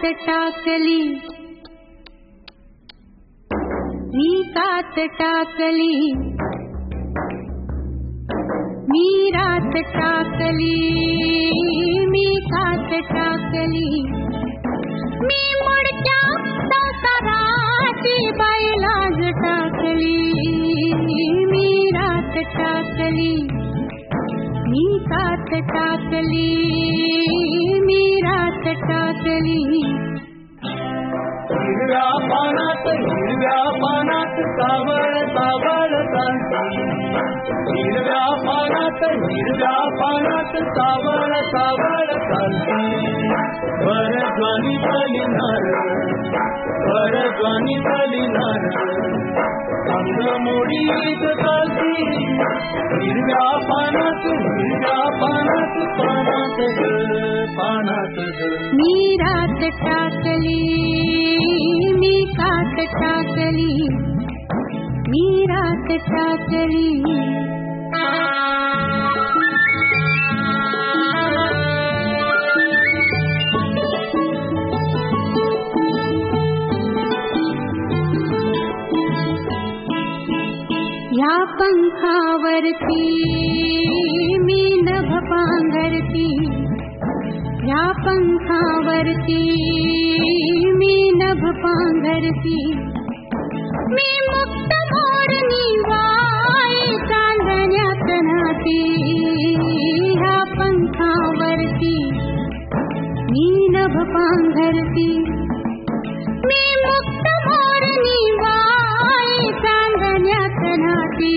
टाकली मीरात टाकली मीरात टाकली मीरात टाकली मी मोडच्या संसाराची बैलाज टाकली मीरात टाकली मीरात टाकली मीरात टाकली हिरव्या पानात सावळ सावळ चालती हिरव्या पानात सावळ सावळ चालती परज्वानी बलिनार अंग मोडीत चालती हिरव्या पानात पानात मीरात टाकली मीरात टाकली मीरात टाकली या पंखावरती मी नभ पांघरती या पंखावरती मी नभ पांघरती मी मुक्त मोरणी वाई चांदण्यात नाती या पंखावरती मी नभ पांघरती मी मुक्त मोरणी वाई चांदण्यात नाती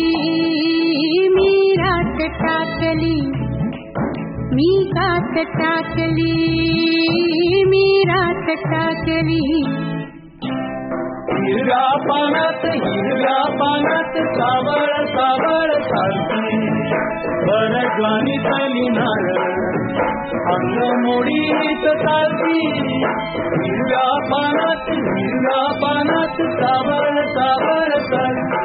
मीरात टाकली मीरात टाकली मीरात टाकली हिरव्या पानात सावळ सावळ चालती परज्वानी बलिनार अंग मोडीत चालती हिरव्या पानात सावळ सावळ चालती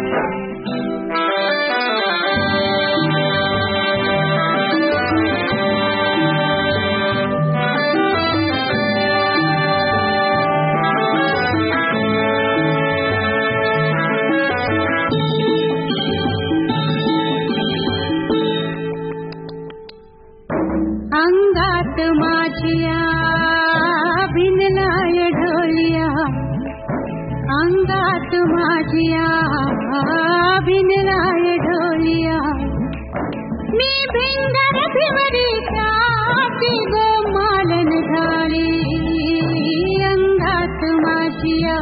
अंगात माझिया भिनलाय ढोलिया अंगात माझिया भिनलाय ढोलिया मी भिंगर भिवरीच्या ती गोमालन झाली अंगात माझिया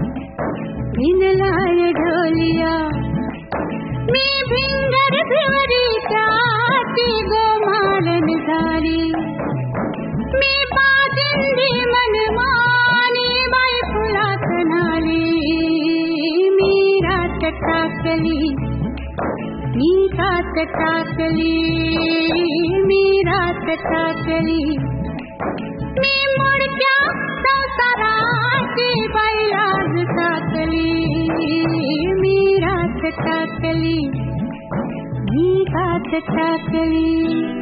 भिनलाय ढोलिया मी भिंगर भिवरीच्या ती गोमालन झाली मी पाजिंदी मनमानी बाई फुलात नाली मीरात टाकली मीरात टाकली मीरात टाकली मी मोडच्या संसाराची बैलाज टाकली मीरात टाकली मीरात टाकली